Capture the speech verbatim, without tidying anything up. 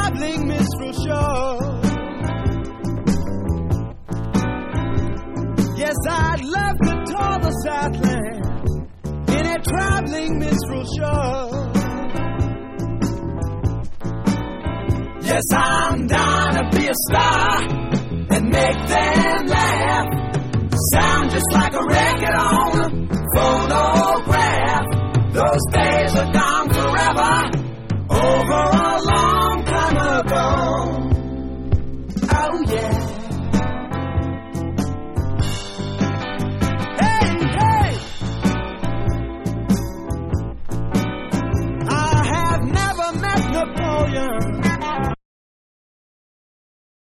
traveling minstrel show. Yes, I'd love to tour the Southland in a traveling minstrel show. Yes, I'm down to be a star and make them laugh. Sound just like a record on a phonograph. Those days